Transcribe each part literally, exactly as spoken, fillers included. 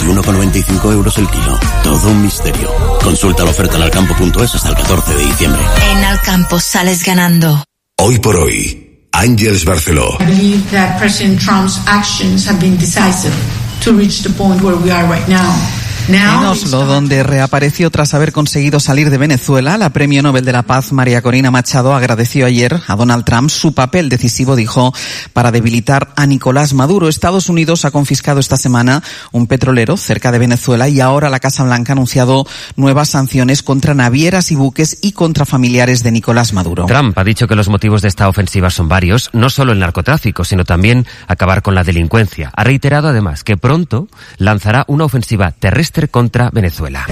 veintiuno con noventa y cinco euros el kilo. Todo un misterio. Consulta la oferta en alcampo punto es hasta el catorce de diciembre. En Alcampo sales ganando. Hoy por hoy, Ángeles Barceló. I believe that President Trump's actions have been decisive to reach the point where we are right now. En Oslo, donde reapareció tras haber conseguido salir de Venezuela, la Premio Nobel de la Paz, María Corina Machado, agradeció ayer a Donald Trump su papel decisivo, dijo, para debilitar a Nicolás Maduro. Estados Unidos ha confiscado esta semana un petrolero cerca de Venezuela y ahora la Casa Blanca ha anunciado nuevas sanciones contra navieras y buques y contra familiares de Nicolás Maduro. Trump ha dicho que los motivos de esta ofensiva son varios, no solo el narcotráfico, sino también acabar con la delincuencia. Ha reiterado además que pronto lanzará una ofensiva terrestre contra Venezuela.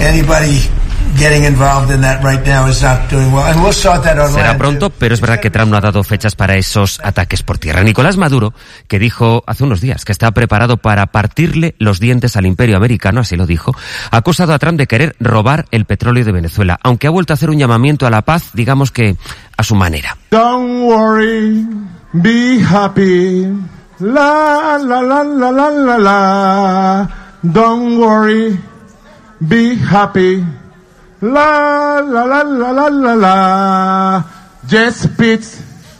Será pronto, pero es verdad que Trump no ha dado fechas para esos ataques por tierra. Nicolás Maduro, que dijo hace unos días que está preparado para partirle los dientes al imperio americano, así lo dijo, ha acusado a Trump de querer robar el petróleo de Venezuela, aunque ha vuelto a hacer un llamamiento a la paz, digamos que a su manera. Don't worry, be happy, la la la la la la la. Don't worry, be happy, la la la la la la la. Just peace,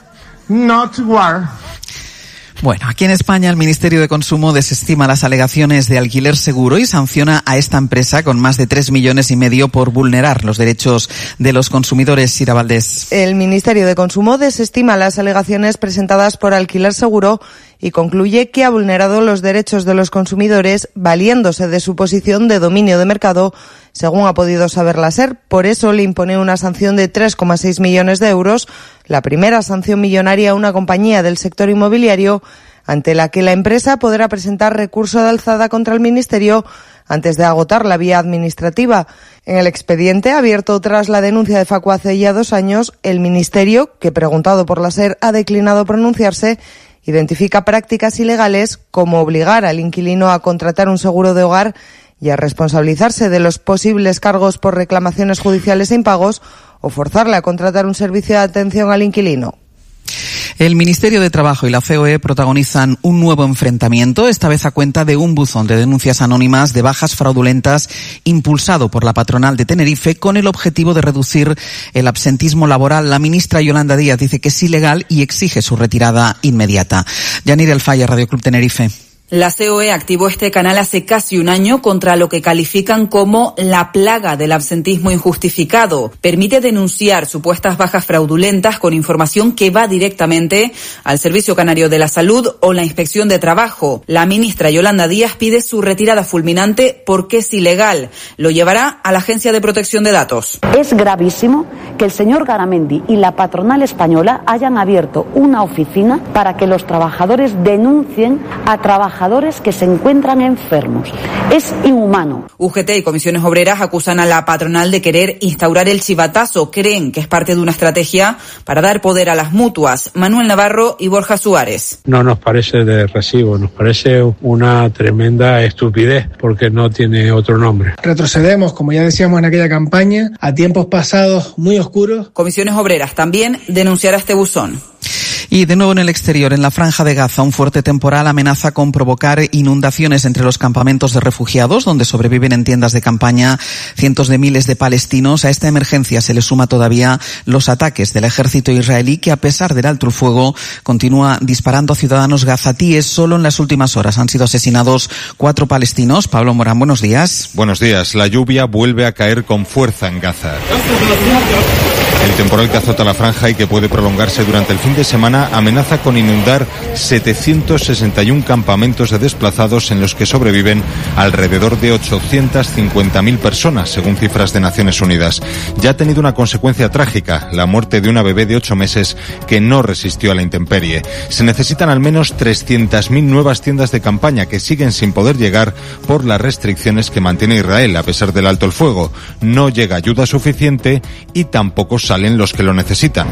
not war. Bueno, aquí en España el Ministerio de Consumo desestima las alegaciones de Alquiler Seguro y sanciona a esta empresa con más de tres millones y medio por vulnerar los derechos de los consumidores. Sira Valdés. El Ministerio de Consumo desestima las alegaciones presentadas por Alquiler Seguro y concluye que ha vulnerado los derechos de los consumidores valiéndose de su posición de dominio de mercado, según ha podido saber la SER. Por eso le impone una sanción de tres coma seis millones de euros, la primera sanción millonaria a una compañía del sector inmobiliario, ante la que la empresa podrá presentar recurso de alzada contra el Ministerio antes de agotar la vía administrativa. En el expediente abierto tras la denuncia de Facua hace ya dos años, el Ministerio, que preguntado por la SER ha declinado pronunciarse, identifica prácticas ilegales como obligar al inquilino a contratar un seguro de hogar y a responsabilizarse de los posibles cargos por reclamaciones judiciales e impagos o forzarle a contratar un servicio de atención al inquilino. El Ministerio de Trabajo y la C O E protagonizan un nuevo enfrentamiento, esta vez a cuenta de un buzón de denuncias anónimas de bajas fraudulentas impulsado por la patronal de Tenerife con el objetivo de reducir el absentismo laboral. La ministra Yolanda Díaz dice que es ilegal y exige su retirada inmediata. Yanir El Falla, Radio Club Tenerife. La C O E activó este canal hace casi un año contra lo que califican como la plaga del absentismo injustificado. Permite denunciar supuestas bajas fraudulentas con información que va directamente al Servicio Canario de la Salud o la Inspección de Trabajo. La ministra Yolanda Díaz pide su retirada fulminante porque es ilegal. Lo llevará a la Agencia de Protección de Datos. Es gravísimo que el señor Garamendi y la patronal española hayan abierto una oficina para que los trabajadores denuncien a trabajadores que se encuentran enfermos. Es inhumano. U G T y comisiones obreras acusan a la patronal de querer instaurar el chivatazo. Creen que es parte de una estrategia para dar poder a las mutuas. Manuel Navarro y Borja Suárez. No nos parece de recibo, nos parece una tremenda estupidez porque no tiene otro nombre. Retrocedemos, como ya decíamos en aquella campaña, a tiempos pasados muy oscuros. Comisiones obreras también denunciará este buzón. Y de nuevo en el exterior, en la Franja de Gaza, un fuerte temporal amenaza con provocar inundaciones entre los campamentos de refugiados, donde sobreviven en tiendas de campaña cientos de miles de palestinos. A esta emergencia se le suma todavía los ataques del ejército israelí, que a pesar del alto el fuego, continúa disparando a ciudadanos gazatíes. Solo en las últimas horas han sido asesinados cuatro palestinos. Pablo Morán, buenos días. Buenos días. La lluvia vuelve a caer con fuerza en Gaza. El temporal que azota la franja y que puede prolongarse durante el fin de semana amenaza con inundar setecientos sesenta y uno campamentos de desplazados en los que sobreviven alrededor de ochocientas cincuenta mil personas, según cifras de Naciones Unidas. Ya ha tenido una consecuencia trágica, la muerte de una bebé de ocho meses que no resistió a la intemperie. Se necesitan al menos trescientas mil nuevas tiendas de campaña que siguen sin poder llegar por las restricciones que mantiene Israel a pesar del alto el fuego. No llega ayuda suficiente y tampoco salen los que lo necesitan.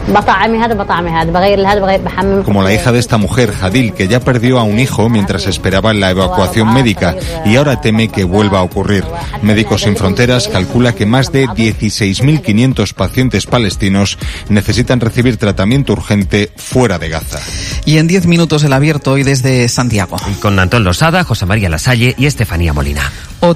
Como la hija de esta mujer, Hadil, que ya perdió a un hijo mientras esperaba la evacuación médica y ahora teme que vuelva a ocurrir. Médicos Sin Fronteras calcula que más de dieciséis mil quinientos pacientes palestinos necesitan recibir tratamiento urgente fuera de Gaza. Y en diez minutos el abierto hoy desde Santiago. Con Antón Losada, José María Lasalle y Estefanía Molina.